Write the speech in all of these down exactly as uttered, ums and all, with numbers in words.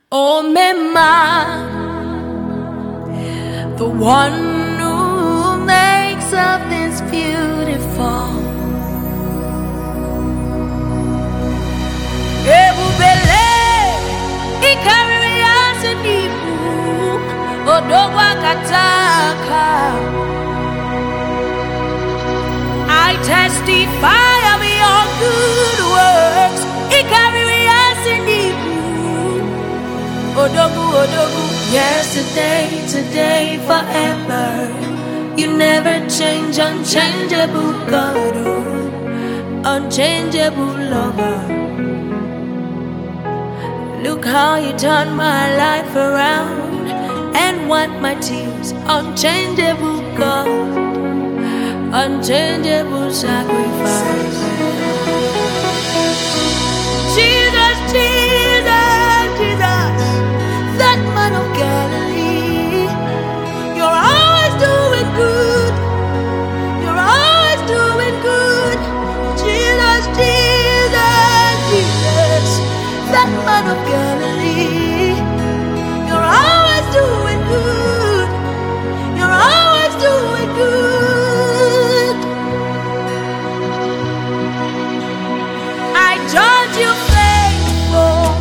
Oh, Mema, the one who makes all things beautiful. Ebubele, ikariri asenibu, odogwa kataka. I testify of your good works. Ikariri asenibu. Odogu, Odogu, yesterday, today, forever. You never change, unchangeable God, oh, unchangeable lover. Look how you turned my life around and wiped my tears. Unchangeable God, unchangeable sacrifice. Jesus, Jesus, Jesus. That man of Galilee, you're always doing good. You're always doing good. Jesus, Jesus, Jesus. That man of Galilee, you're always doing good. You're always doing good. I judge you faithful.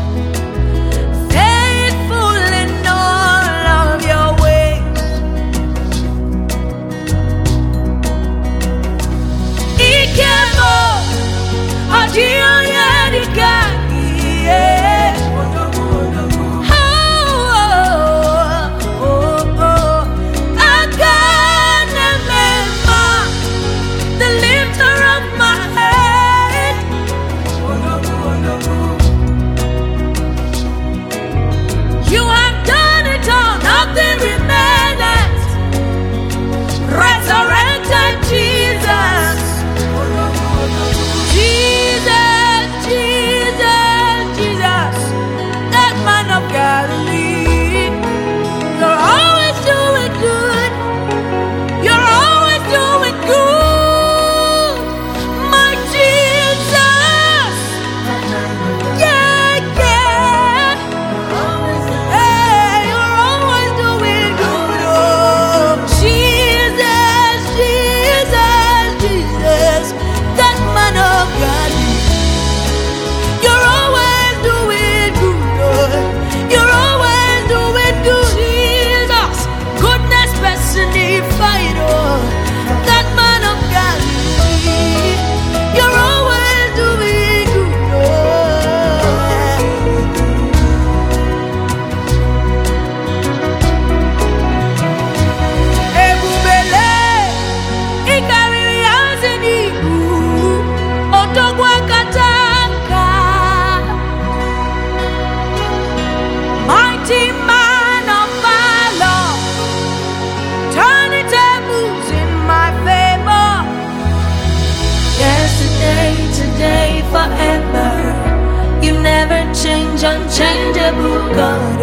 Unchangeable God,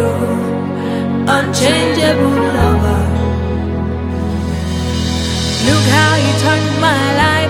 oh, unchangeable lover. Look how you turned my life